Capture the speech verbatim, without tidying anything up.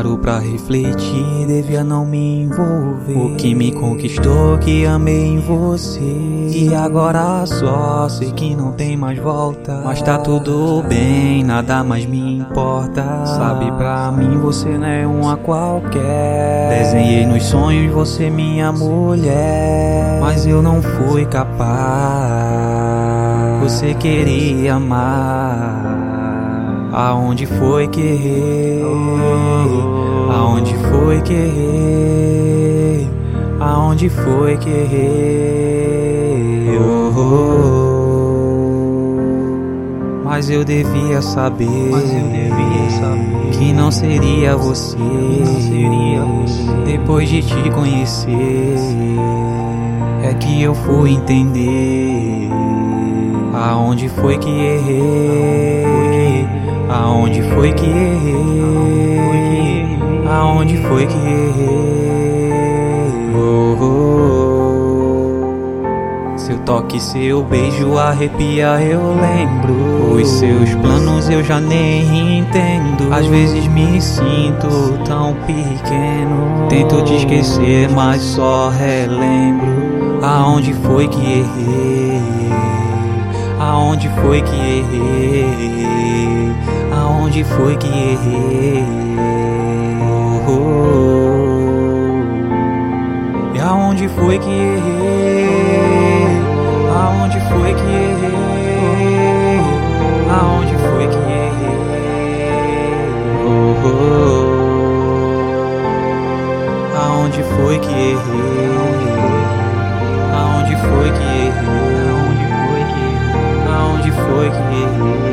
Paro pra refletir, devia não me envolver. O que me conquistou, que amei em você. E agora só sei que não tem mais volta. Mas tá tudo bem, nada mais me importa. Sabe, pra mim você não é uma qualquer. Desenhei nos sonhos você minha mulher, mas eu não fui capaz. Você queria amar. Aonde foi que errei? Aonde foi que errei? Aonde foi que errei? Oh, oh, oh. Mas eu devia saber, Mas eu devia saber que não seria você, que não seria você. Depois de te conhecer, é que eu fui entender. Aonde foi que errei? Aonde foi que errei? Aonde foi que errei? Oh, oh. Seu toque, seu beijo arrepia, eu lembro. Os seus planos eu já nem entendo. Às vezes me sinto tão pequeno. Tento te esquecer, mas só relembro. Aonde foi que errei? Aonde foi que errei? Aonde foi que errei? Oh, oh, oh. E aonde foi que errei? Aonde foi que errei? Aonde foi que errei? Oh, oh, oh. Aonde foi que errei? Aonde foi que errei? Aonde foi que errei? Aonde foi que errei?